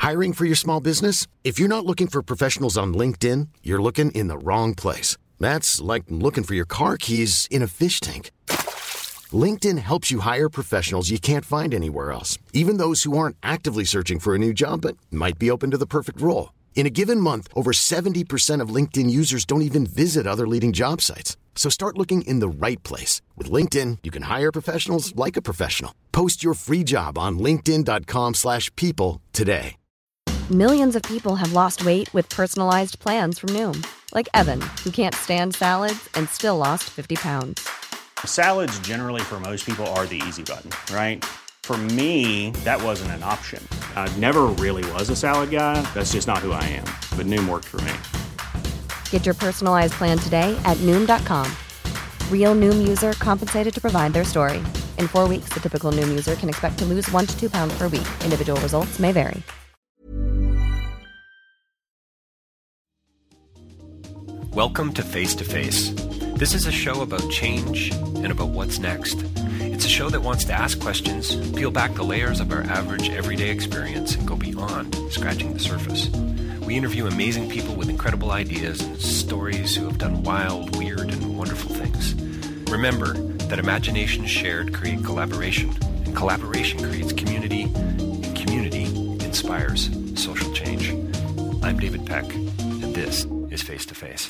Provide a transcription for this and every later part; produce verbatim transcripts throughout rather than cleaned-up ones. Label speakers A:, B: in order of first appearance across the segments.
A: Hiring for your small business? If you're not looking for professionals on LinkedIn, you're looking in the wrong place. That's like looking for your car keys in a fish tank. LinkedIn helps you hire professionals you can't find anywhere else, even those who aren't actively searching for a new job but might be open to the perfect role. In a given month, over seventy percent of LinkedIn users don't even visit other leading job sites. So start looking in the right place. With LinkedIn, you can hire professionals like a professional. Post your free job on linkedin.com slash people today.
B: Millions of people have lost weight with personalized plans from Noom. Like Evan, who can't stand salads and still lost fifty pounds.
C: Salads generally for most people are the easy button, right? For me, that wasn't an option. I never really was a salad guy. That's just not who I am. But Noom worked for me.
B: Get your personalized plan today at Noom dot com. Real Noom user compensated to provide their story. In four weeks, the typical Noom user can expect to lose one to two pounds per week. Individual results may vary.
D: Welcome to Face to Face. This is a show about change and about what's next. It's a show that wants to ask questions, peel back the layers of our average everyday experience, and go beyond scratching the surface. We interview amazing people with incredible ideas and stories who have done wild, weird, and wonderful things. Remember that imagination shared create collaboration, and collaboration creates community, and community inspires social change. I'm David Peck, and this is Face to Face.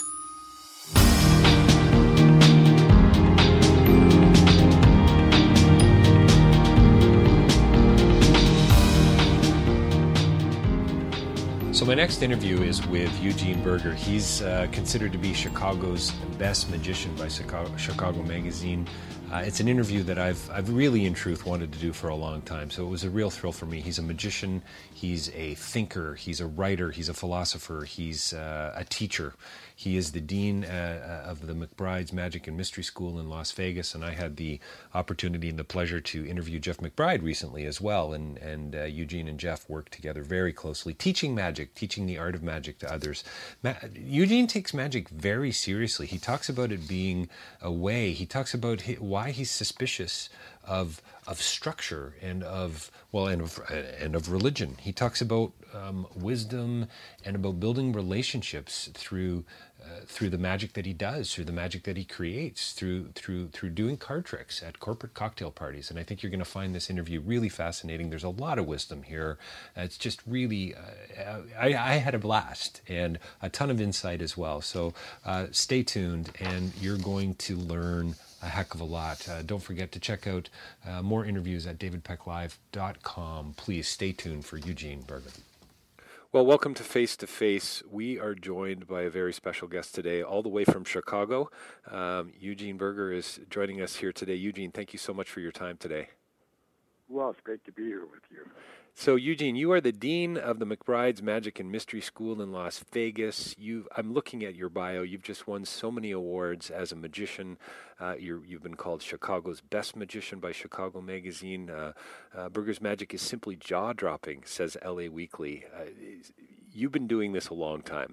D: So my next interview is with Eugene Burger. He's uh, considered to be Chicago's best magician by Chicago, Chicago Magazine. Uh, it's an interview that I've I've really, in truth, wanted to do for a long time. So it was a real thrill for me. He's a magician. He's a thinker. He's a writer. He's a philosopher. He's uh, a teacher. He is the dean uh, of the McBride's Magic and Mystery School in Las Vegas, and I had the opportunity and the pleasure to interview Jeff McBride recently as well. And and uh, Eugene and Jeff work together very closely, teaching magic, teaching the art of magic to others. Ma- Eugene takes magic very seriously. He talks about it being a way. He talks about his, why he's suspicious of of structure and of well and of and of religion. He talks about um, wisdom and about building relationships through uh, through the magic that he does, through the magic that he creates, through through through doing card tricks at corporate cocktail parties. And I think you're going to find this interview really fascinating. There's a lot of wisdom here. Uh, it's just really uh, I, I had a blast and a ton of insight as well. So uh, stay tuned, and you're going to learn a heck of a lot. Uh, don't forget to check out uh, more interviews at david peck live dot com. Please stay tuned for Eugene Burger. Well, welcome to Face to Face. We are joined by a very special guest today, all the way from Chicago. Um, Eugene Burger is joining us here today. Eugene, thank you so much for your time today.
E: Well, it's great to be here with you.
D: So, Eugene, you are the dean of the McBride's Magic and Mystery School in Las Vegas. You, I'm looking at your bio. You've just won so many awards as a magician. Uh, you're, you've been called Chicago's best magician by Chicago Magazine. Uh, uh, Burger's magic is simply jaw-dropping, says L A Weekly. Uh, you've been doing this a long time.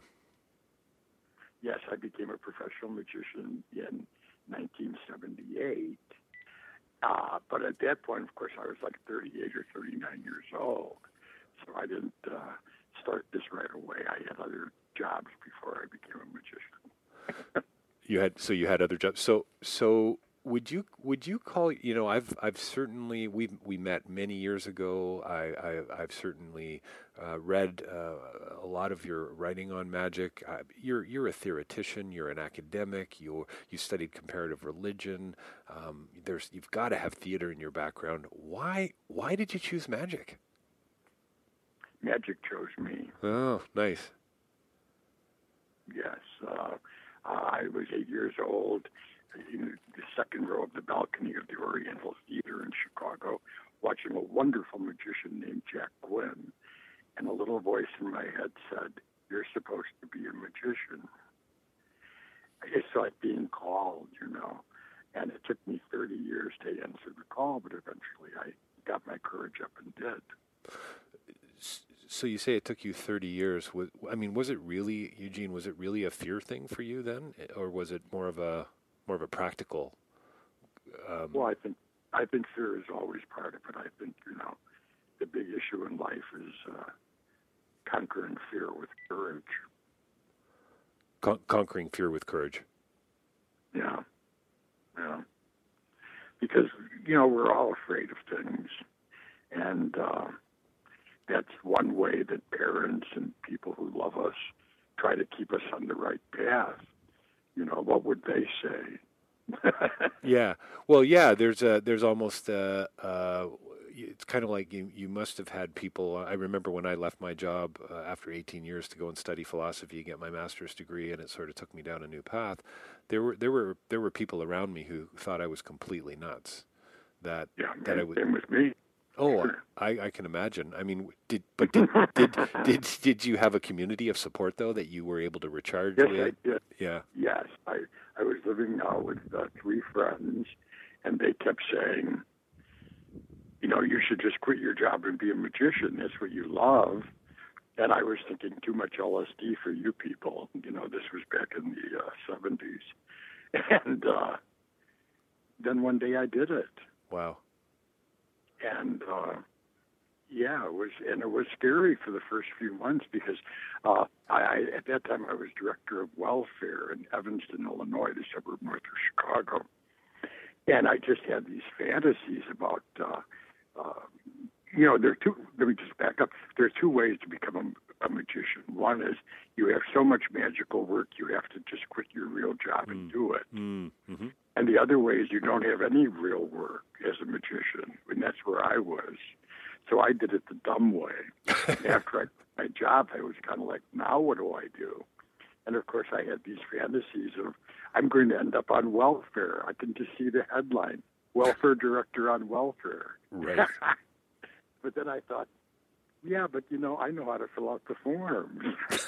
E: Yes, I became a professional magician in nineteen seventy-eight. Uh, but at that point, of course, I was like thirty-eight or thirty-nine years old. So I didn't uh, start this right away. I had other jobs before I became a magician.
D: You had so you had other jobs. So so would you would you call you know I've I've certainly we we met many years ago. I, I I've certainly uh, read uh, a lot of your writing on magic. Uh, you're you're a theoretician. You're an academic. You you studied comparative religion. Um, there's you've got to have theater in your background. Why why did you choose magic?
E: Magic chose me.
D: Oh, nice.
E: Yes. Uh, I was eight years old in the second row of the balcony of the Oriental Theater in Chicago, watching a wonderful magician named Jack Gwynn. And a little voice in my head said, "You're supposed to be a magician." It's like being called, you know. And it took me thirty years to answer the call, but eventually I got my courage up and did.
D: So you say it took you thirty years. I mean, was it really, Eugene, was it really a fear thing for you then? Or was it more of a more of a practical? Um...
E: Well, I think I think fear is always part of it. I think, you know, the big issue in life is uh, Conquering Fear with Courage.
D: Con- conquering fear with courage.
E: Yeah, yeah. Because, you know, we're all afraid of things. And uh, that's one way that parents and people who love us try to keep us on the right path. You know, what would they say?
D: Yeah. Well, yeah, there's a, there's almost a, uh, it's kind of like you, you must have had people. I remember when I left my job uh, after eighteen years to go and study philosophy and get my master's degree, and it sort of took me down a new path. There were there were there were people around me who thought I was completely nuts. That
E: yeah,
D: that
E: man,
D: I would.
E: same with me.
D: Oh, I, I can imagine. I mean, did but did, did did did you have a community of support though that you were able to recharge
E: yes,
D: with?
E: I did.
D: Yeah.
E: Yes, I I was living now with uh, three friends, and they kept saying, you know, you should just quit your job and be a magician. That's what you love. And I was thinking, too much L S D for you people. You know, this was back in the uh, seventies. And uh, then one day I did it.
D: Wow.
E: And uh, yeah, it was, and it was scary for the first few months because uh, I, I, at that time I was director of welfare in Evanston, Illinois, the suburb north of Chicago. And I just had these fantasies about, uh, uh, you know, there are two, let me just back up. There are two ways to become a, a magician. One is you have so much magical work, you have to just quit your real job and
D: Mm.
E: do it.
D: Mm. Mm-hmm.
E: And the other way is you don't have any real work as a magician, and that's where I was. So I did it the dumb way. After I quit my job, I was kind of like, now what do I do? And, of course, I had these fantasies of, I'm going to end up on welfare. I can just see the headline, welfare director on welfare.
D: Right.
E: But then I thought, yeah, but, you know, I know how to fill out the forms.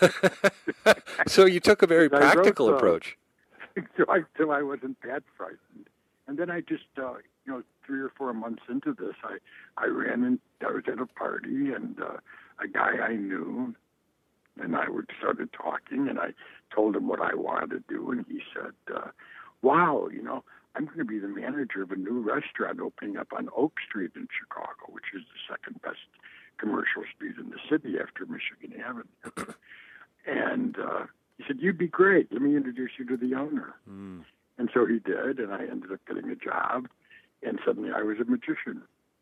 D: So you took a very
E: I wrote
D: practical
E: some.
D: approach.
E: so, I, so I wasn't that frightened. And then I just, uh, you know, three or four months into this, I, I ran in, I was at a party, and uh, a guy I knew, and I would started talking, and I told him what I wanted to do, and he said, uh, wow, you know, I'm going to be the manager of a new restaurant opening up on Oak Street in Chicago, which is the second best commercial street in the city after Michigan Avenue. And uh, he said, you'd be great. Let me introduce you to the owner.
D: Mm.
E: And so he did, and I ended up getting a job, and suddenly I was a magician.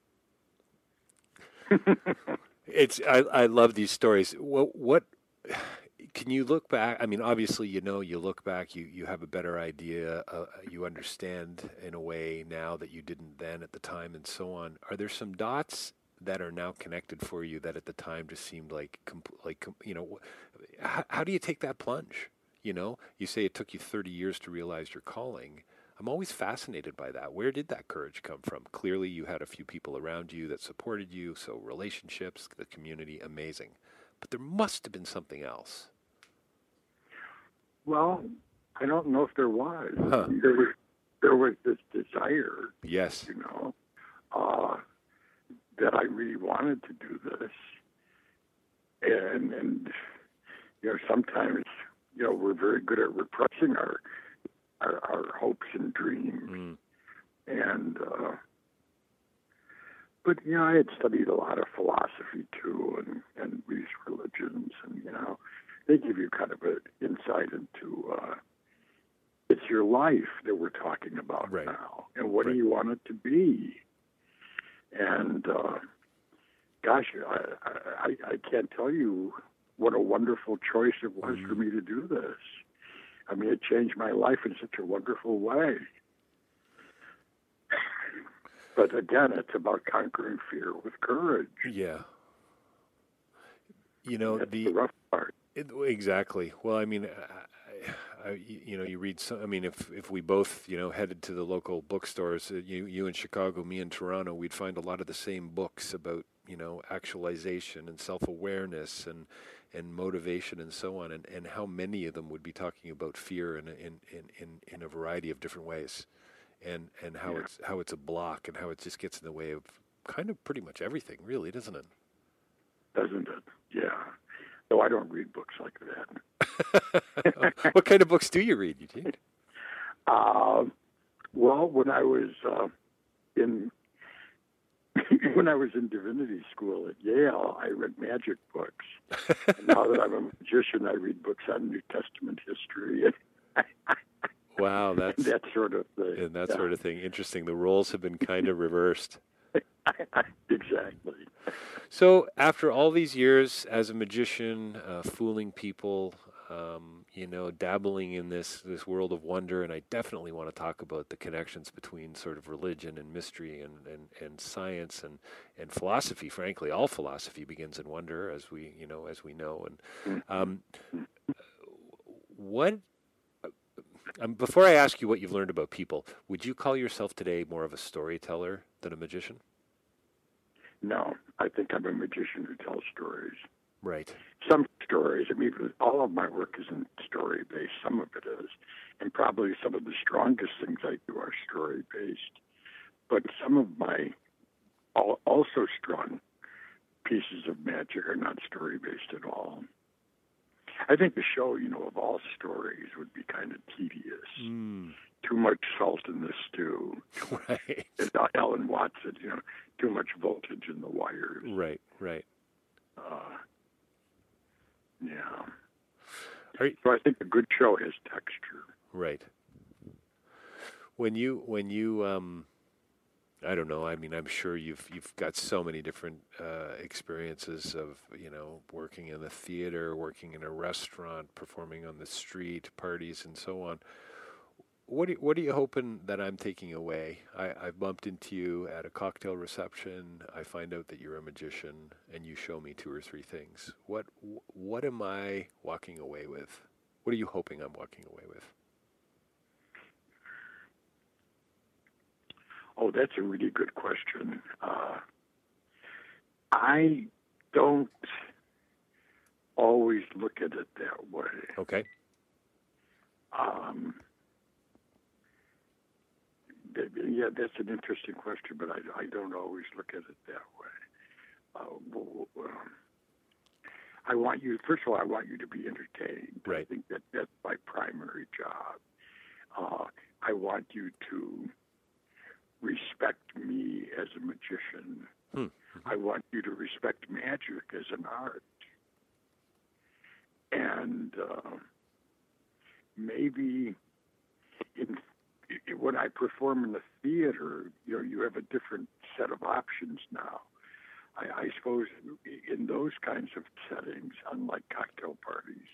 D: It's I, I love these stories. What what can you look back? I mean, obviously, you know, you look back, you, you have a better idea, uh, you understand in a way now that you didn't then at the time, and so on. Are there some dots that are now connected for you that at the time just seemed like like you know, how, how do you take that plunge? You know, you say it took you thirty years to realize your calling. I'm always fascinated by that. Where did that courage come from? Clearly, you had a few people around you that supported you, so relationships, the community, amazing. But there must have been something else.
E: Well, I don't know if there was.
D: Huh.
E: There was there was this desire,
D: Yes.
E: you know, uh, that I really wanted to do this. And, and, you know, sometimes, you know, we're very good at repressing our our, our hopes and dreams.
D: Mm.
E: And, uh, but, you know, I had studied a lot of philosophy, too, and, and these religions, and, you know, they give you kind of an insight into, uh, it's your life that we're talking about
D: Right.
E: now, and what
D: Right.
E: do you want it to be? And, uh, gosh, I, I, I can't tell you what a wonderful choice it was
D: Mm.
E: for me to do this. I mean, it changed my life in such a wonderful way. But again, it's about conquering fear with courage.
D: Yeah. You know,
E: That's
D: the,
E: the rough part.
D: it, exactly. Well, I mean, I, I, you know, you read some, I mean, if, if we both, you know, headed to the local bookstores, uh, you, you in Chicago, me in Toronto, we'd find a lot of the same books about, you know, actualization and self-awareness and, and motivation and so on. And, and how many of them would be talking about fear in, in, in, in, in a variety of different ways. And, and how
E: Yeah.
D: it's, how it's a block and how it just gets in the way of kind of pretty much everything, really, doesn't it?
E: Doesn't it? Yeah. No, I don't read books like that.
D: What kind of books do you read, Eugene?
E: Uh, well, when I was uh, in when I was in divinity school at Yale, I read magic books. And now that I'm a magician, I read books on New Testament history.
D: Wow, that's
E: that sort of thing.
D: And that
E: yeah.
D: sort of thing. Interesting. The roles have been kind of reversed.
E: Exactly.
D: So after all these years as a magician, uh, fooling people, um, you know, dabbling in this, this world of wonder, and I definitely want to talk about the connections between sort of religion and mystery and, and, and science and, and philosophy, frankly. All philosophy begins in wonder, as we, you know, as we know. And um, what... Um, before I ask you what you've learned about people, would you call yourself today more of a storyteller than a magician?
E: No, I think I'm a magician who tells stories.
D: Right.
E: Some stories, I mean, all of my work isn't story-based. Some of it is. And probably some of the strongest things I do are story-based. But some of my also strong pieces of magic are not story-based at all. I think the show, you know, of all stories would be kind of tedious.
D: Mm.
E: Too much salt in the stew.
D: Right.
E: As Ellen Watts said, you know, too much voltage in the wires.
D: Right, right.
E: Uh, yeah.
D: Are you,
E: so I think a good show has texture.
D: Right. When you, when you, um, I don't know. I mean, I'm sure you've you've got so many different uh, experiences of, you know, working in the theater, working in a restaurant, performing on the street, parties, and so on. What are, what are you hoping that I'm taking away? I, I bumped into you at a cocktail reception. I find out that you're a magician, and you show me two or three things. What what am I walking away with? What are you hoping I'm walking away with?
E: Oh, that's a really good question. Uh, I don't always look at it that way.
D: Okay.
E: Um, th- yeah, that's an interesting question, but I, I don't always look at it that way. Uh, w- w- um, I want you, first of all, I want you to be entertained.
D: Right.
E: I think that that's my primary job. Uh, I want you to respect me as a magician.
D: Hmm. Mm-hmm.
E: I want you to respect magic as an art. And uh, maybe in, when I perform in the theater, you know, you have a different set of options now. I, I suppose in those kinds of settings, unlike cocktail parties,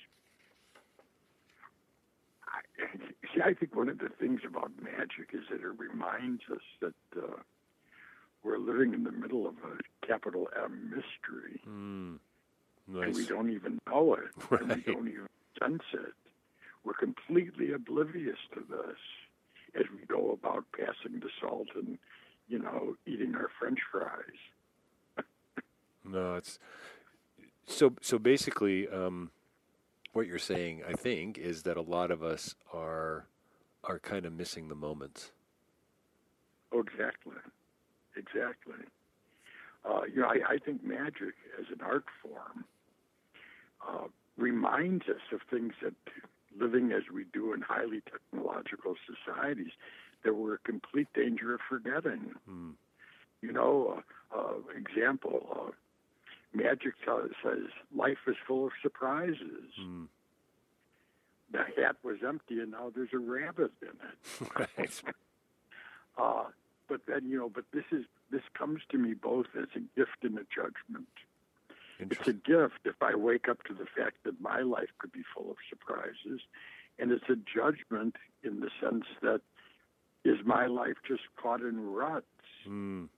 E: I, see, I think one of the things about magic is that it reminds us that uh, we're living in the middle of a capital M mystery.
D: Mm. Nice.
E: And we don't even know it.
D: Right.
E: And we don't even sense it. We're completely oblivious to this as we go about passing the salt and, you know, eating our French fries.
D: No, it's so. So basically, um, what you're saying, I think, is that a lot of us are are kind of missing the moments.
E: Oh, exactly, exactly. Uh, you know, I, I think magic as an art form uh, reminds us of things that, living as we do in highly technological societies, that we're in complete danger of forgetting.
D: Mm.
E: You know, uh, uh, example, uh, magic t- says life is full of surprises.
D: Mm.
E: The hat was empty and now there's a rabbit in it.
D: Right.
E: uh, but then, you know, but this is this comes to me both as a gift and a judgment. It's a gift if I wake up to the fact that my life could be full of surprises, and it's a judgment in the sense that, is my life just caught in ruts?
D: Mm.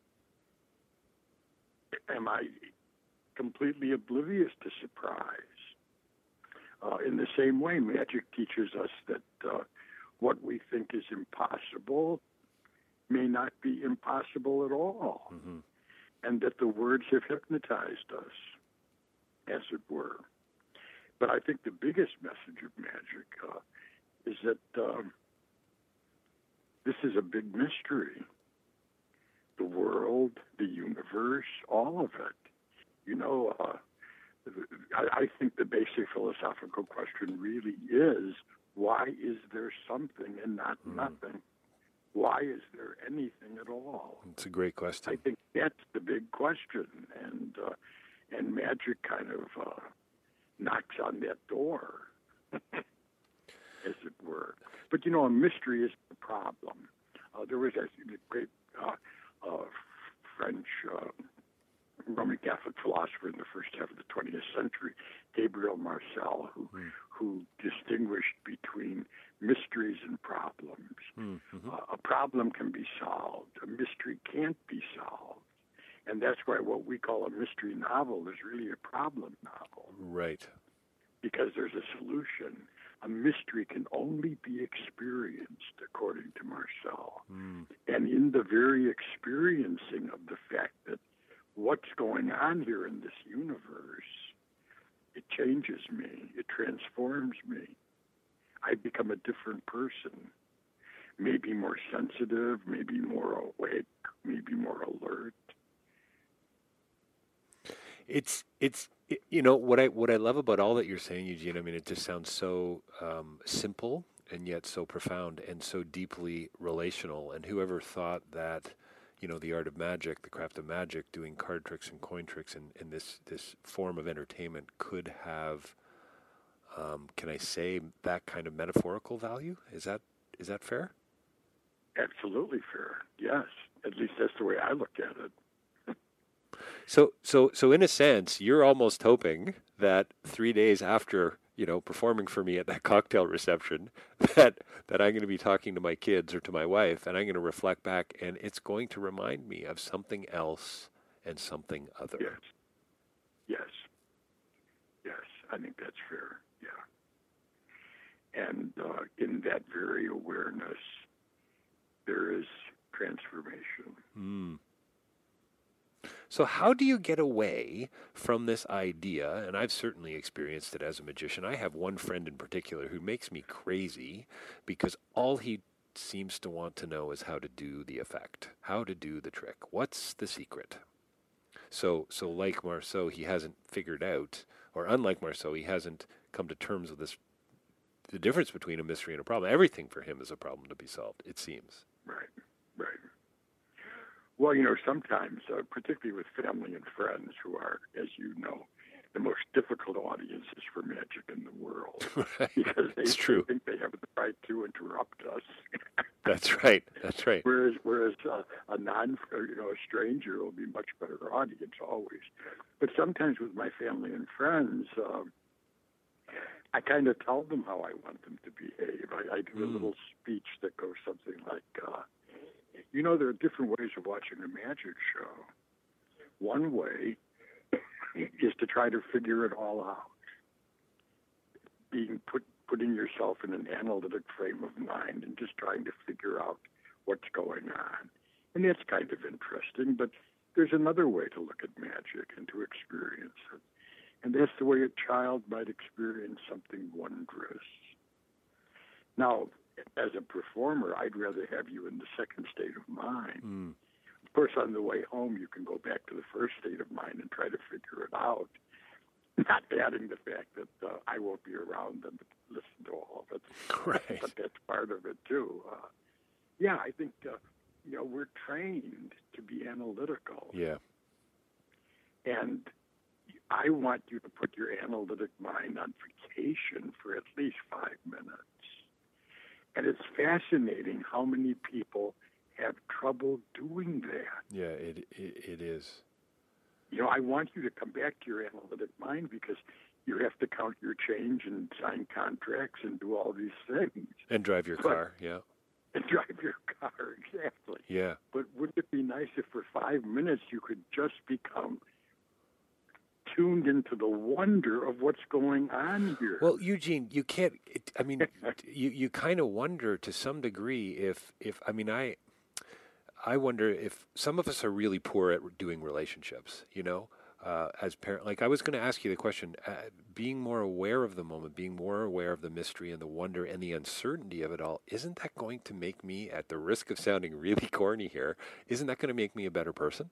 E: Am I completely oblivious to surprise? Uh, in the same way, magic teaches us that uh, what we think is impossible may not be impossible at all,
D: Mm-hmm.
E: and that the words have hypnotized us, as it were. But I think the biggest message of magic uh, is that um, this is a big mystery. The world, the universe, all of it. You know, uh, I, I think the basic philosophical question really is, why is there something and not
D: Mm.
E: nothing? Why is there anything at all?
D: It's a great question.
E: I think that's the big question, and uh, and magic kind of uh, knocks on that door, as it were. But you know, a mystery is the problem. Uh, there was a great uh, uh, French uh, Roman Catholic philosopher in the first half of the twentieth century, Gabriel Marcel, who mm. who distinguished between mysteries and problems. Mm-hmm. Uh, a problem can be solved. A mystery can't be solved. And that's why what we call a mystery novel is really a problem novel.
D: Right.
E: Because there's a solution. A mystery can only be experienced, according to Marcel. Mm. And in the very experiencing of the fact that what's going on here in this universe, it changes me. It transforms me. I become a different person. Maybe more sensitive, maybe more awake, maybe more alert.
D: It's it's it, you know what I what I love about all that you're saying, Eugene. I mean, it just sounds so um, simple and yet so profound and so deeply relational. And whoever thought that, you know, the art of magic, the craft of magic, doing card tricks and coin tricks and, and this this form of entertainment could have, um, can I say, that kind of metaphorical value? Is that is that fair?
E: Absolutely fair. Yes, at least that's the way I look at it.
D: So, so, so, in a sense, you're almost hoping that three days after, you know, performing for me at that cocktail reception, that that I'm going to be talking to my kids or to my wife, and I'm going to reflect back, and it's going to remind me of something else and something other.
E: Yes. Yes. Yes. I think that's fair. Yeah. And uh, in that very awareness, there is transformation.
D: Mm. So how do you get away from this idea? And I've certainly experienced it as a magician. I have one friend in particular who makes me crazy because all he seems to want to know is how to do the effect, how to do the trick. What's the secret? So, so like Marceau, he hasn't figured out, or unlike Marceau, he hasn't come to terms with this, the difference between a mystery and a problem. Everything for him is a problem to be solved, it seems.
E: Right, right. Well, you know, sometimes, uh, particularly with family and friends who are, as you know, the most difficult audiences for magic in the world.
D: Right.
E: Because they,
D: it's true.
E: they think they have the right to interrupt us.
D: That's right. That's right.
E: Whereas, whereas uh, a non, you know, a stranger will be a much better audience always. But sometimes with my family and friends, um, I kind of tell them how I want them to behave. I, I do mm. a little speech that goes something like, uh, you know, there are different ways of watching a magic show. One way is to try to figure it all out. Being put, putting yourself in an analytic frame of mind and just trying to figure out what's going on. And that's kind of interesting, but there's another way to look at magic and to experience it. And that's the way a child might experience something wondrous. Now, as a performer, I'd rather have you in the second state of mind. Mm. Of course, on the way home, you can go back to the first state of mind and try to figure it out, not adding the fact that uh, I won't be around them to listen to all of it.
D: Right.
E: But that's part of it, too. Uh, yeah, I think, uh, you know, we're trained to be analytical.
D: Yeah.
E: And I want you to put your analytic mind on vacation for at least five minutes. And it's fascinating how many people have trouble doing that.
D: Yeah, it, it it is.
E: You know, I want you to come back to your analytic mind because you have to count your change and sign contracts and do all these things.
D: And drive your
E: but,
D: car, yeah.
E: And drive your car, exactly.
D: Yeah.
E: But wouldn't it be nice if for five minutes you could just become tuned into the wonder of what's going on here?
D: Well, Eugene, you can't, it, I mean, you, you kind of wonder to some degree if, if, I mean, I, I wonder if some of us are really poor at doing relationships, you know, uh, as parent, like I was going to ask you the question, uh, being more aware of the moment, being more aware of the mystery and the wonder and the uncertainty of it all, isn't that going to make me, at the risk of sounding really corny here, isn't that going to make me a better person?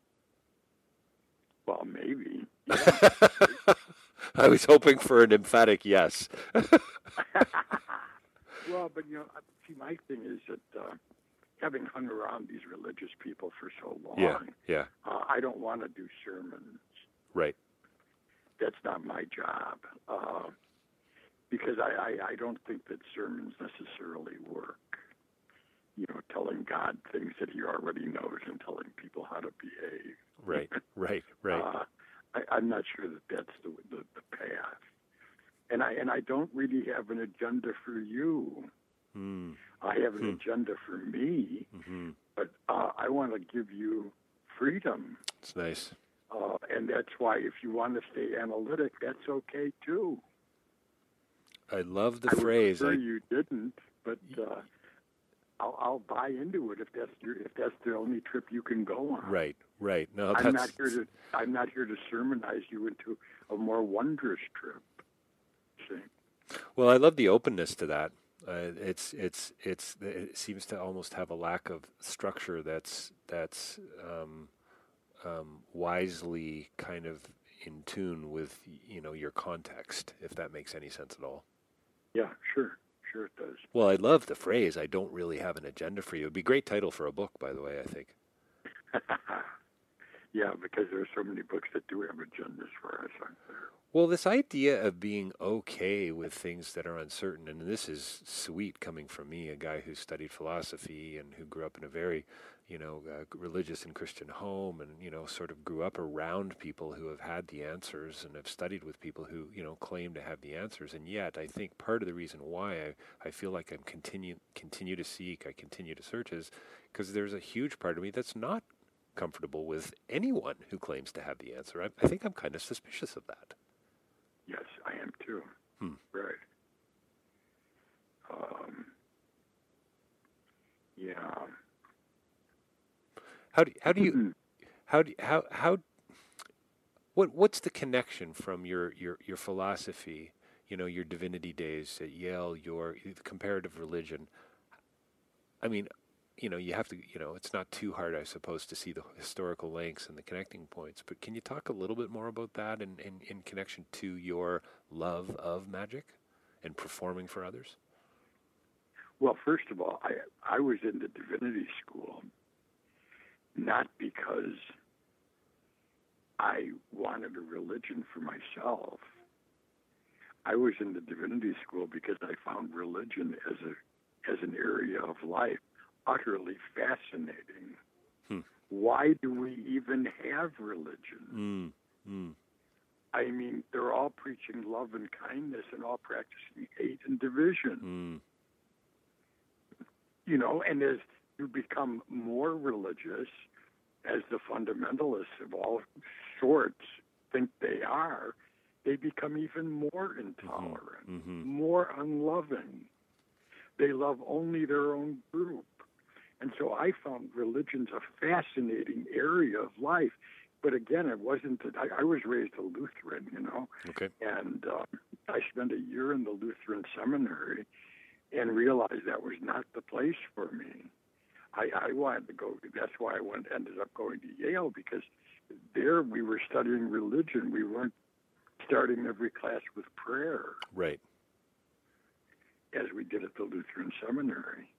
E: Well, maybe. Yeah.
D: I was hoping for an emphatic yes.
E: Well, but, you know, see, my thing is that uh, having hung around these religious people for so long,
D: Yeah, yeah.
E: Uh, I don't want to do sermons.
D: Right.
E: That's not my job. Uh, because I, I, I don't think that sermons necessarily work. You know, telling God things that he already knows and telling people how to behave.
D: Right, right, right.
E: Uh, I, I'm not sure that that's the, the, the path. And I and I don't really have an agenda for you.
D: Mm.
E: I have an
D: Hmm.
E: agenda for me,
D: Mm-hmm.
E: but uh, I want to give you freedom.
D: It's nice.
E: Uh, and that's why if you want to stay analytic, that's okay too.
D: I love the
E: I
D: phrase.
E: would prefer
D: I,
E: you didn't, but uh, I'll, I'll buy into it if that's your, if that's the only trip you can go on.
D: right, right. No,
E: I'm
D: that's
E: not here to I'm not here to sermonize you into a more wondrous trip. See?
D: well. I love the openness to that. Uh, it's it's it's it seems to almost have a lack of structure that's that's um, um, wisely kind of in tune with you know your context, if that makes any sense at all.
E: Yeah, sure, sure it does.
D: Well, I love the phrase. I don't really have an agenda for you. It'd be a great title for a book, by the way. I think.
E: Yeah, because there are so many books that do have agendas for us, aren't there?
D: Well, this idea of being okay with things that are uncertain, and this is sweet coming from me, a guy who studied philosophy and who grew up in a very, you know, uh, religious and Christian home, and you know, sort of grew up around people who have had the answers and have studied with people who, you know, claim to have the answers. And yet, I think part of the reason why I, I feel like I'm continue continue to seek, I continue to search, is because there's a huge part of me that's not comfortable with anyone who claims to have the answer. I, I think I'm kind of suspicious of that.
E: Yes, I am too.
D: Hmm.
E: Right. Um, yeah.
D: How do how do you how do how how what what's the connection from your your your philosophy, you know, your divinity days at Yale, your comparative religion? I mean, you know, you have to, you know, it's not too hard, I suppose, to see the historical links and the connecting points. But can you talk a little bit more about that in, in, in connection to your love of magic and performing for others?
E: Well, first of all, I I was in the divinity school not because I wanted a religion for myself. I was in the divinity school because I found religion as a as an area of life utterly fascinating. Hmm. Why do we even have religion?
D: Mm, mm.
E: I mean, they're all preaching love and kindness and all practicing hate and division.
D: Mm.
E: You know, and as you become more religious, as the fundamentalists of all sorts think they are, they become even more intolerant,
D: Mm-hmm.
E: more unloving. They love only their own group. And so I found religion's a fascinating area of life. But again, it wasn't that I, I was raised a Lutheran, you know.
D: Okay.
E: And uh, I spent a year in the Lutheran seminary and realized that was not the place for me. I, I wanted to go, that's why I went, ended up going to Yale, because there we were studying religion. We weren't starting every class with prayer.
D: Right.
E: As we did at the Lutheran seminary.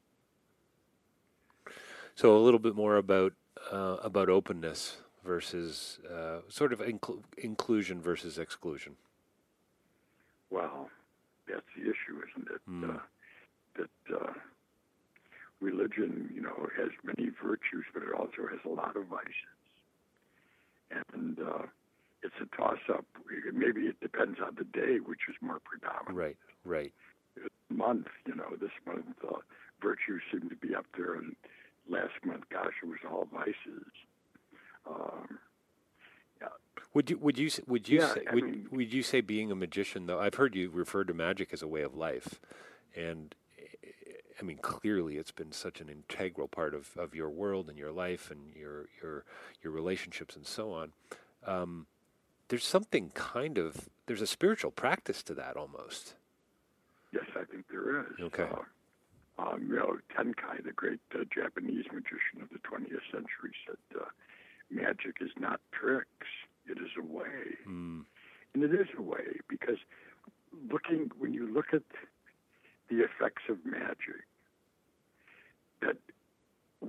D: So a little bit more about uh, about openness versus uh, sort of inclu- inclusion versus exclusion.
E: Well, that's the issue, isn't it?
D: Mm.
E: Uh, that uh, religion, you know, has many virtues, but it also has a lot of vices. And uh, it's a toss-up. Maybe it depends on the day, which is more predominant.
D: Right, right.
E: This month, you know, this month, uh, virtues seem to be up there, and last month, gosh, it was all vices. Um, yeah.
D: Would you would you would you
E: Yeah,
D: say
E: I
D: would,
E: mean-
D: would you say being a magician, though? I've heard you refer to magic as a way of life, and I mean clearly it's been such an integral part of, of your world and your life and your your your relationships and so on. Um, there's something kind of there's a spiritual practice to that almost.
E: Yes, I think there is.
D: Okay.
E: Uh, um, you know, Tenkai, the great uh, Japanese magician of the twentieth century, said, uh, magic is not tricks, it is a way.
D: Mm.
E: And it is a way, because looking when you look at the effects of magic, that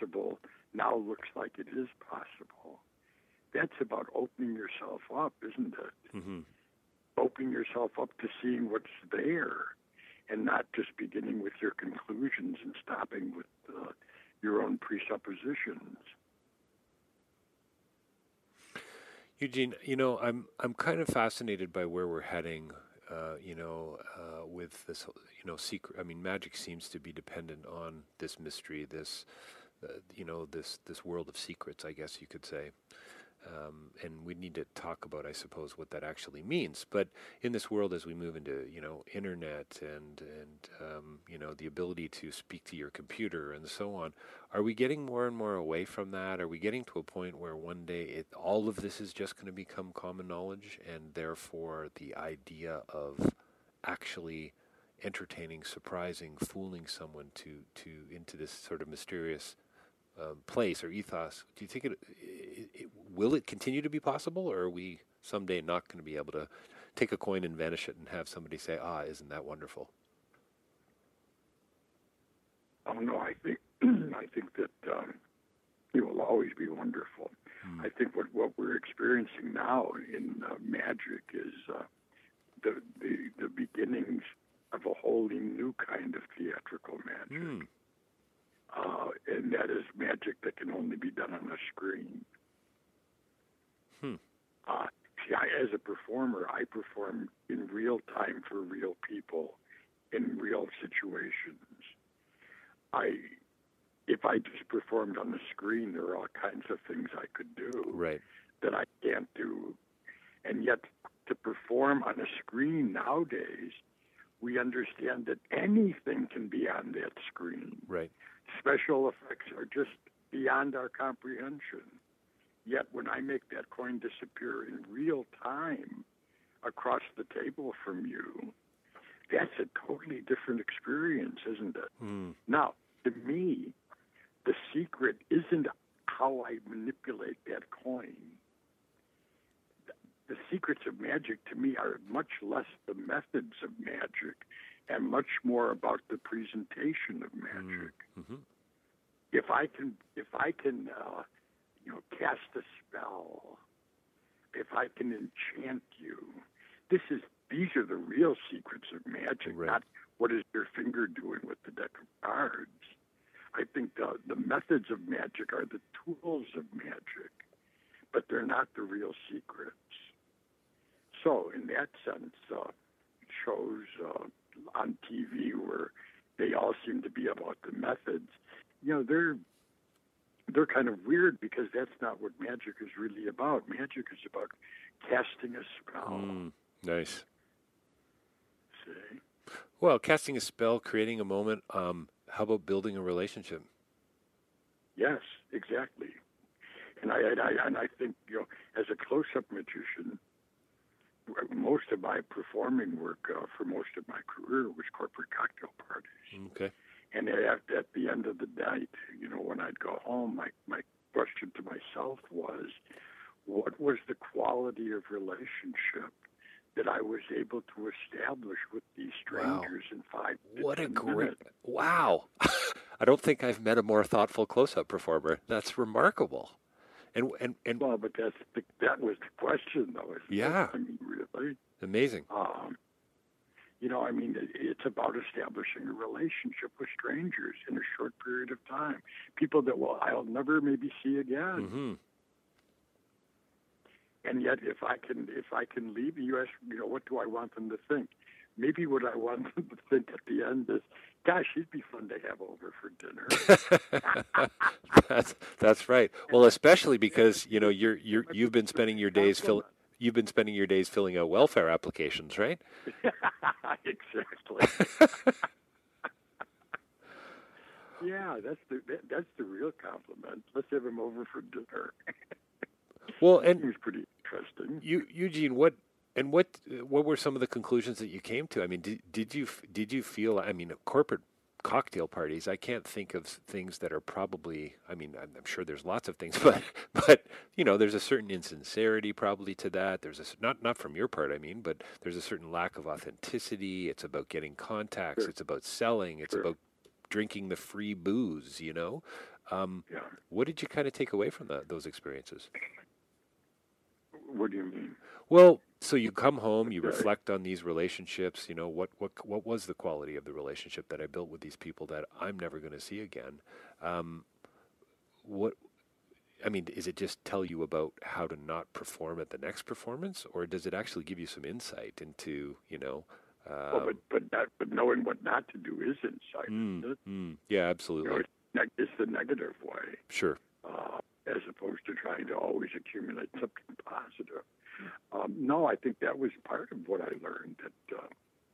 E: impossible now looks like it is possible. That's about opening yourself up, isn't it?
D: Mm-hmm.
E: Opening yourself up to seeing what's there and not just beginning with your conclusions and stopping with uh, your own presuppositions.
D: Eugene, you know, I'm I'm kind of fascinated by where we're heading. Uh, you know, uh, with this, you know, secret. I mean, magic seems to be dependent on this mystery, this, uh, you know, this this world of secrets, I guess you could say. Um, and we need to talk about, I suppose, what that actually means. But in this world, as we move into, you know, internet and and um, you know, the ability to speak to your computer and so on, are we getting more and more away from that? Are we getting to a point where one day it, all of this is just going to become common knowledge, and therefore the idea of actually entertaining, surprising, fooling someone to to into this sort of mysterious Um, place or ethos, do you think it, it, it will it continue to be possible, or are we someday not going to be able to take a coin and vanish it and have somebody say, "Ah, isn't that wonderful"?
E: Oh no, I think I think that um, it will always be wonderful. Mm. I think what, what we're experiencing now in uh, magic is uh, the, the the beginnings of a wholly new kind of theatrical magic. Mm. Uh, and that is magic that can only be done on a screen.
D: Hmm.
E: Uh, see, I, as a performer, I perform in real time for real people in real situations. I, if I just performed on the screen, there are all kinds of things I could do
D: right.
E: that I can't do. And yet, to perform on a screen nowadays, we understand that anything can be on that screen.
D: Right.
E: Special effects are just beyond our comprehension. Yet when I make that coin disappear in real time across the table from you, that's a totally different experience, isn't it?
D: Mm.
E: Now, to me, the secret isn't how I manipulate that coin. The secrets of magic, to me, are much less the methods of magic and much more about the presentation of magic.
D: Mm-hmm.
E: If I can, if I can, uh, you know, cast a spell, if I can enchant you, this is these are the real secrets of magic,
D: right.
E: not what is your finger doing with the deck of cards. I think the the methods of magic are the tools of magic, but they're not the real secrets. So, in that sense, uh, shows uh, on T V where they all seem to be about the methods, you know, they're they're kind of weird because that's not what magic is really about. Magic is about casting a spell.
D: Mm, nice.
E: See?
D: Well, casting a spell, creating a moment. Um, how about building a relationship?
E: Yes, exactly. And I, and I and I think, you know, as a close-up magician, most of my performing work uh, for most of my career was corporate cocktail parties.
D: Okay.
E: And at, at the end of the night, you know, when I'd go home, my, my question to myself was, what was the quality of relationship that I was able to establish with these strangers
D: wow.
E: in five to
D: What
E: ten
D: a great,
E: minutes?
D: wow. I don't think I've met a more thoughtful close-up performer. That's remarkable. And and and
E: well, but that's the, that was the question, though. Isn't
D: yeah,
E: it? I mean, really,
D: amazing.
E: Um, you know, I mean, it, it's about establishing a relationship with strangers in a short period of time. People that, well, I'll never maybe see again.
D: Mm-hmm.
E: And yet, if I can, if I can leave the U S, you know, what do I want them to think? Maybe what I want them to think at the end is, gosh, he'd be fun to have over for dinner.
D: that's that's right. Well, especially because you know you're you're you've been spending your days fill, you've been spending your days filling out welfare applications, right?
E: Exactly. Yeah, that's the that, that's the real compliment. Let's have him over for dinner.
D: Well, and
E: it was pretty interesting.
D: You, Eugene, what and what what were some of the conclusions that you came to? I mean, did did you did you feel? I mean, corporate cocktail parties. I can't think of things that are probably. I mean, I'm, I'm sure there's lots of things, but but you know, there's a certain insincerity probably to that. There's a not not from your part, I mean, but there's a certain lack of authenticity. It's about getting contacts.
E: Sure.
D: It's about selling. It's
E: Sure.
D: about drinking the free booze. You know. Um,
E: Yeah.
D: what did you kind of take away from that, those experiences?
E: What do you mean?
D: Well, so you come home, you
E: Okay.
D: reflect on these relationships. You know, what what what was the quality of the relationship that I built with these people that I'm never going to see again? Um, what I mean, is it just tell you about how to not perform at the next performance, or does it actually give you some insight into, you know? Um,
E: Well, but but that, but knowing what not to do is insight,
D: mm,
E: isn't it?
D: mm, yeah,
E: You know,
D: absolutely.
E: it's, neg- it's the negative way,
D: Sure.
E: uh, as opposed to trying to always accumulate something positive. Um, no, I think that was part of what I learned, that uh,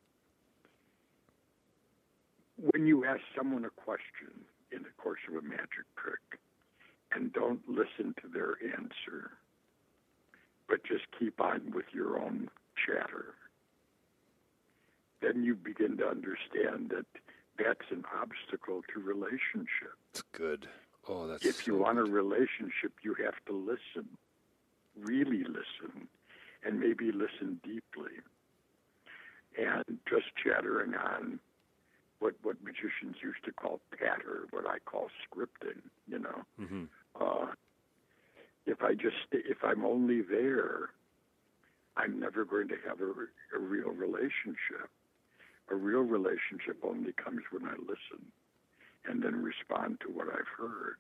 E: when you ask someone a question in the course of a magic trick and don't listen to their answer, but just keep on with your own chatter, then you begin to understand that that's an obstacle to relationship.
D: It's good. Oh, that's
E: If you
D: so
E: want a
D: good.
E: relationship, you have to listen, really listen, and maybe listen deeply. And just chattering on what what magicians used to call patter, what I call scripting, you know.
D: Mm-hmm.
E: Uh, if I just if I'm only there, I'm never going to have a, a real relationship. A real relationship only comes when I listen and then respond to what I've heard.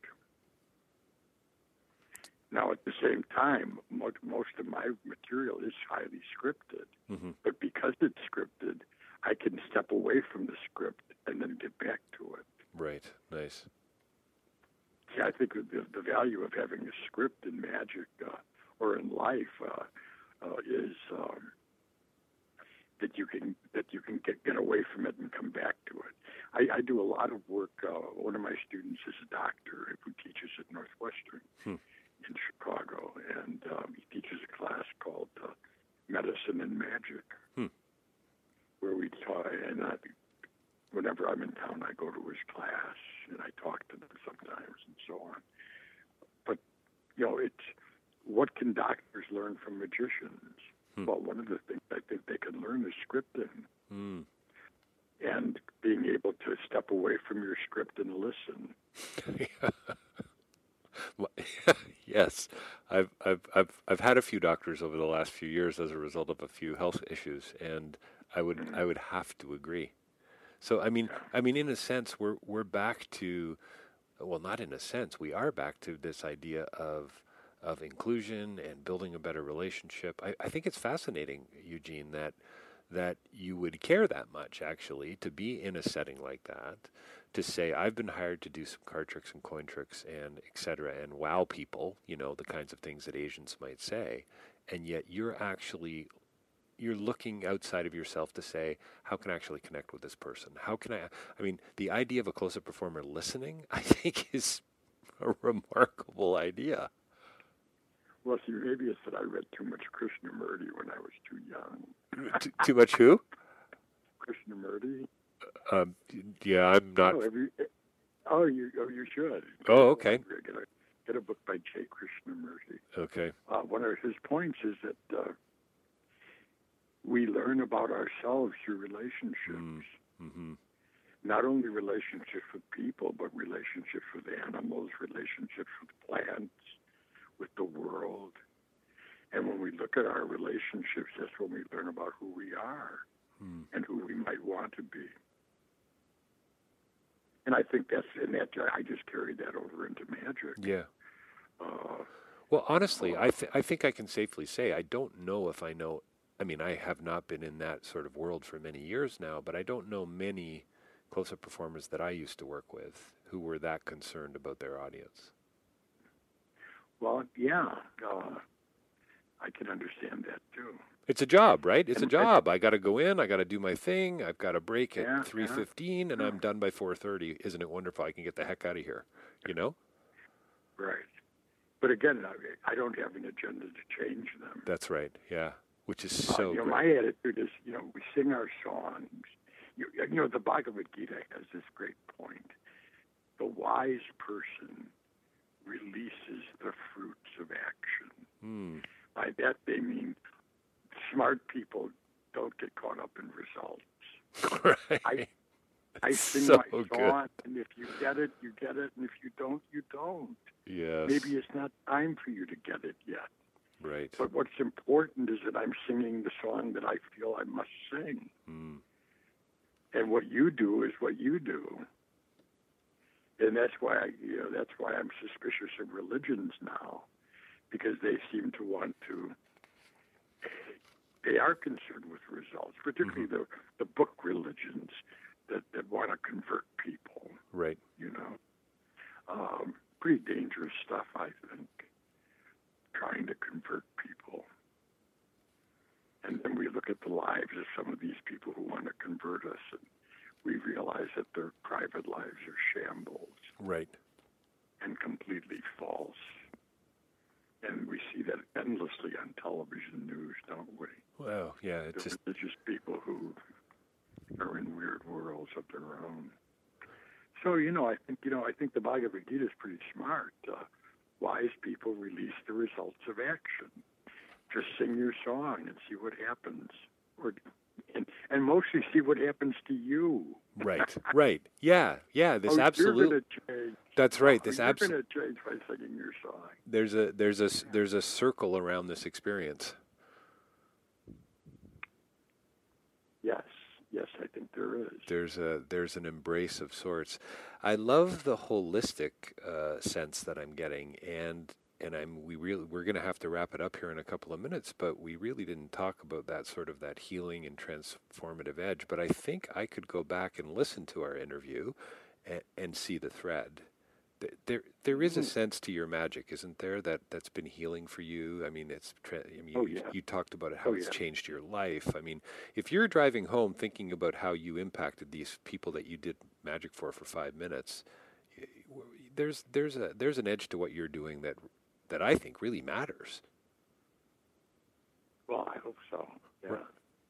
E: Now, at the same time, mo- most of my material is highly scripted.
D: Mm-hmm.
E: But because it's scripted, I can step away from the script and then get back to it.
D: Right. Nice.
E: See, I think the, the value of having a script in magic uh, or in life uh, uh, is um, that you can that you can get, get away from it and come back to it. I, I do a lot of work. Uh, one of my students is a doctor who teaches at Northwestern
D: Hmm.
E: in Chicago, and um, he teaches a class called uh, Medicine and Magic,
D: Hmm.
E: where we talk. And I, whenever I'm in town, I go to his class and I talk to them sometimes and so on. But you know, it's what can doctors learn from magicians?
D: Hmm.
E: Well, one of the things I think they can learn is scripting.
D: Mm.
E: And being able to step away from your script and listen.
D: Yes, I've I've I've I've had a few doctors over the last few years as a result of a few health issues, and I would I would have to agree. So I mean I mean in a sense we're we're back to, well, not in a sense, we are back to this idea of of inclusion and building a better relationship. I, I think it's fascinating, Eugene, that that you would care that much, actually, to be in a setting like that, to say, I've been hired to do some card tricks and coin tricks and et cetera, and wow people, you know, the kinds of things that Asians might say, and yet you're actually, you're looking outside of yourself to say, how can I actually connect with this person? How can I, I mean, the idea of a close-up performer listening, I think, is a remarkable idea.
E: Well, see, maybe it's that I read too much Krishnamurti when I was too young.
D: T- too much who?
E: Krishnamurti?
D: Um, yeah, I'm not.
E: Oh, have you, oh, you, oh, you should.
D: Oh, okay.
E: Get a, get a book by J. Krishnamurti.
D: Okay.
E: Uh, one of his points is that uh, we learn about ourselves through relationships.
D: Mm, mm-hmm.
E: Not only relationships with people, but relationships with animals, relationships with plants, with the world. And when we look at our relationships, that's when we learn about who we are
D: Hmm.
E: and who we might want to be. And I think that's, and that I just carried that over into magic.
D: Yeah.
E: Uh,
D: Well, honestly, I th- I think I can safely say I don't know if I know. I mean, I have not been in that sort of world for many years now, but I don't know many close-up performers that I used to work with who were that concerned about their audience.
E: well, yeah, uh, I can understand that too.
D: It's a job, right? It's a
E: And-
D: job. I got to go in. I got to do my thing. I've got a break
E: Yeah,
D: at three fifteen, and I'm done by four thirty. Isn't it wonderful? I can get the heck out of here. You know?
E: Right. But again, I, I don't have an agenda to change them.
D: That's right. Yeah. Which is
E: Uh,
D: so
E: you know,
D: great.
E: my attitude is, you know, we sing our songs. You, you know, the Bhagavad Gita has this great point. The wise person releases the fruits of action.
D: Hmm.
E: By that they mean smart people don't get caught up in results.
D: Right.
E: I, I sing
D: so
E: my
D: good.
E: song, and if you get it, you get it, and if you don't, you don't.
D: Yes.
E: Maybe it's not time for you to get it yet.
D: Right.
E: But what's important is that I'm singing the song that I feel I must sing.
D: Mm.
E: And what you do is what you do. And that's why I, you know, that's why I'm suspicious of religions now, because they seem to want to. They are concerned with results, particularly mm-hmm. the the book religions that, that want to convert people.
D: Right.
E: You know, um, pretty dangerous stuff, I think. Trying to convert people, and then we look at the lives of some of these people who want to convert us, and we realize that their private lives are shambles.
D: Right.
E: And completely false. And we see that endlessly on television news, don't we?
D: Well, yeah, it's
E: the
D: just
E: religious people who are in weird worlds of their own. So, you know, I think, you know, I think the Bhagavad Gita is pretty smart. Uh, wise people release the results of action. Just sing your song and see what happens. Or, and, and mostly see what happens to you.
D: Right, right. Yeah, yeah, this
E: oh,
D: absolute...
E: You're going to change.
D: That's right.
E: Oh,
D: this
E: you're
D: abs-
E: going to change by singing your song.
D: There's a, there's, a, there's a circle around this experience.
E: Yes, yes, I think there is.
D: There's a there's an embrace of sorts. I love the holistic uh, sense that I'm getting, and and I'm we really we're going to have to wrap it up here in a couple of minutes, but we really didn't talk about that sort of that healing and transformative edge. But I think I could go back and listen to our interview, and, and see the thread. There, there is a sense to your magic, isn't there? That that's been healing for you. I mean, it's. I mean,
E: oh,
D: you,
E: yeah.
D: you talked about it, how
E: oh,
D: it's
E: yeah.
D: changed your life. I mean, if you're driving home thinking about how you impacted these people that you did magic for for five minutes, there's there's a there's an edge to what you're doing that that I think really matters.
E: Well, I hope so. Yeah.
D: Right.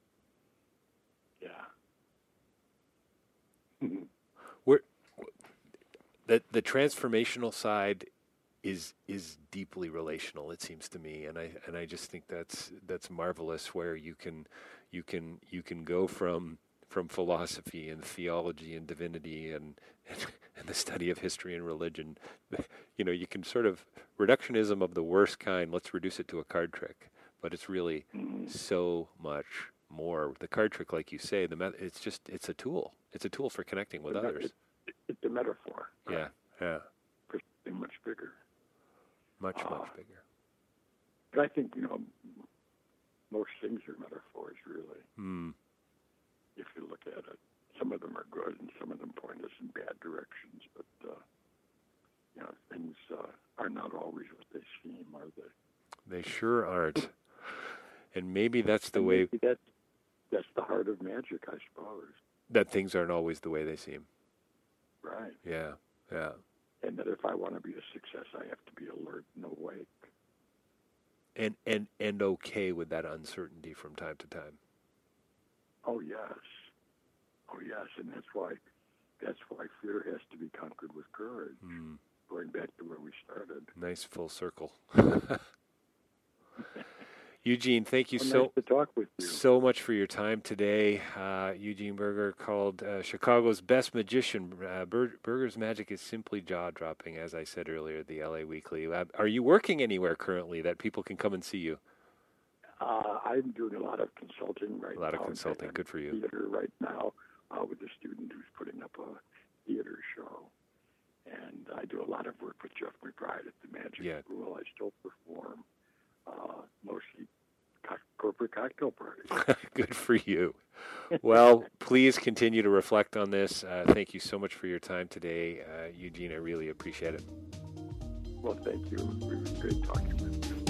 E: Yeah.
D: We're. The the transformational side is is deeply relational, it seems to me, and I and I just think that's that's marvelous. Where you can you can you can go from from philosophy and theology and divinity and, and and the study of history and religion, you know, you can sort of reductionism of the worst kind. Let's reduce it to a card trick, but it's really so much more. The card trick, like you say, the met- it's just it's a tool. It's a tool for connecting with
E: the
D: others.
E: It, It's a metaphor.
D: Yeah,
E: right?
D: yeah.
E: For something much bigger.
D: Much,
E: uh,
D: much bigger.
E: But I think, you know, most things are metaphors, really.
D: Mm.
E: If you look at it. Some of them are good and some of them point us in bad directions. But, uh, you know, things uh, are not always what they seem, are they?
D: They sure aren't. And maybe that's the
E: and
D: way...
E: Maybe that's, that's the heart of magic, I suppose.
D: That things aren't always the way they seem.
E: Right.
D: Yeah, yeah.
E: And that if I want to be a success, I have to be alert and awake.
D: And and and okay with that uncertainty from time to time.
E: Oh yes, oh yes, and that's why that's why fear has to be conquered with courage.
D: Mm.
E: Going back to where we started.
D: Nice full circle. Eugene, thank you
E: well,
D: so
E: nice to talk with you.
D: so much for your time today. Uh, Eugene Burger, called uh, Chicago's Best Magician. Uh, Bur- Burger's magic is simply jaw-dropping, as I said earlier, the L A Weekly. Uh, are you working anywhere currently that people can come and see you?
E: Uh, I'm doing a lot of consulting right now.
D: A lot of consulting. Good for you.
E: Theater right now uh, with a student who's putting up a theater show. And I do a lot of work with Jeff McBride at the Magic
D: Yeah.
E: School. I still perform, uh, mostly co- corporate cocktail parties.
D: Good for you. Well, please continue to reflect on this. Uh, thank you so much for your time today, uh, Eugene. I really appreciate it.
E: Well, thank you. It was great talking with you.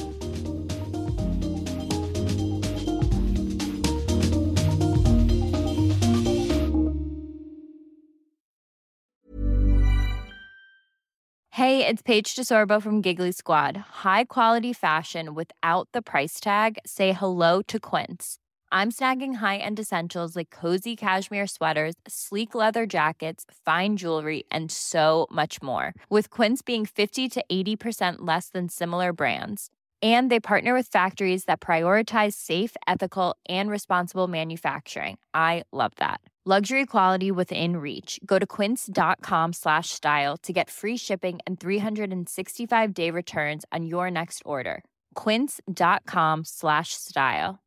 F: Hey, it's Paige DeSorbo from Giggly Squad. High quality fashion without the price tag. Say hello to Quince. I'm snagging high-end essentials like cozy cashmere sweaters, sleek leather jackets, fine jewelry, and so much more. With Quince being fifty to eighty percent less than similar brands. And they partner with factories that prioritize safe, ethical, and responsible manufacturing. I love that. Luxury quality within reach. Go to quince.com slash style to get free shipping and three sixty-five day returns on your next order. Quince.com slash style.